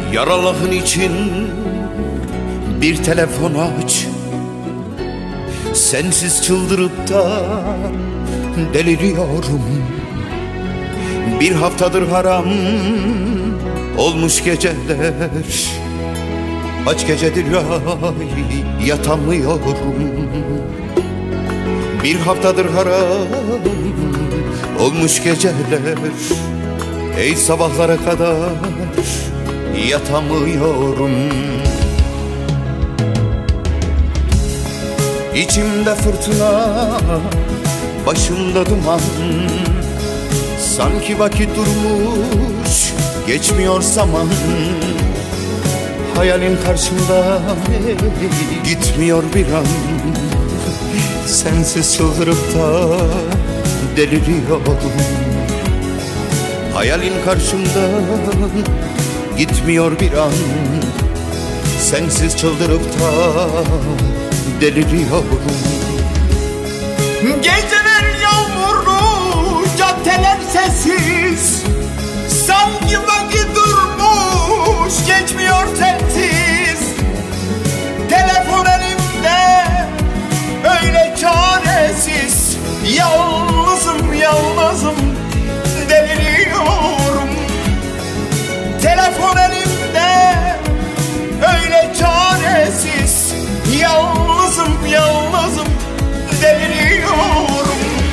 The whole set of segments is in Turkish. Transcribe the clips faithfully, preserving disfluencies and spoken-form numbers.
Yaralığın için bir telefon aç. Sensiz çıldırıp da deliriyorum. Bir haftadır haram olmuş geceler. Kaç gecedir ay yatamıyorum. Bir haftadır haram olmuş geceler. Ey sabahlara kadar yatamıyorum. İçimde fırtına, başımda duman. Sanki vakit durmuş, geçmiyor zaman. Hayalin karşımda gitmiyor bir an. Sensiz çıldırıp da deliriyorum. Hayalin karşımda gitmiyor bir an. Sensiz çıldırıp da deliriyorum. Geceler yağmurlu, caddeler sessiz. Sanki vakit durmuş, geçmiyor sensiz. Telefon elimde, öyle çaresiz. Yalnızım, yalnızım, deliriyorum. Telefon elimde, öyle çaresiz. Yalnızım, yalnızım, deliriyorum.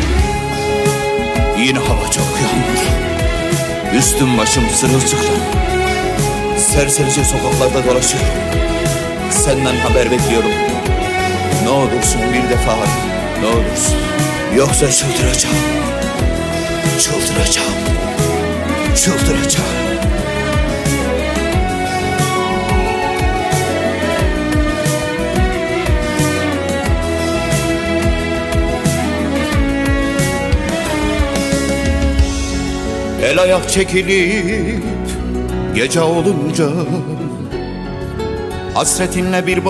Yine hava çok yağmur, üstüm başım sırılsıklam. Serserice sokaklarda dolaşıyorum. Senden haber bekliyorum. Ne olursun bir defa ara, ne olursun. Yoksa çıldıracağım, çıldıracağım, çıldıracağım. El ayak çekilip gece olunca, hasretinle bir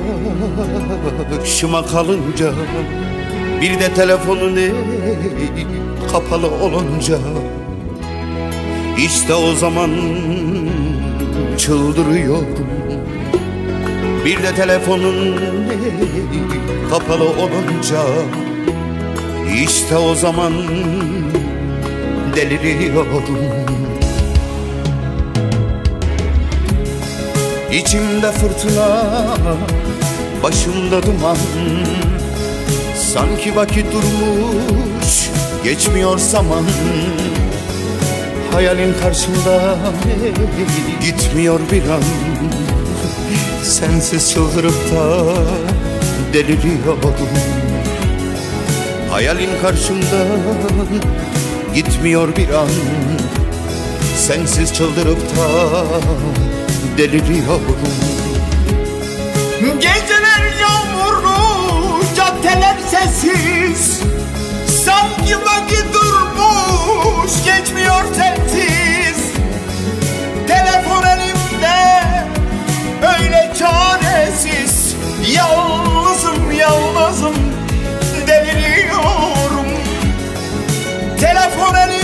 başıma kalınca, bir de telefonun kapalı olunca, işte o zaman çıldırıyorum. Bir de telefonun kapalı olunca, işte o zaman deliriyorum. İçimde fırtına, başımda duman. Sanki vakit durmuş, geçmiyor zaman. Hayalin karşımda gitmiyor bir an. Sensiz çıldırıp da deliriyorum. Hayalin karşımda gitmiyor bir an. Sensiz çıldırıp da deliriyorum. Geceler yağmurlu, caddeler sessiz. Sanki vakit durmuş, geçmiyor sensiz. Telefon elimde, öyle çaresiz. Yalnızım, yalnızım, deliriyorum. Telefon elimde,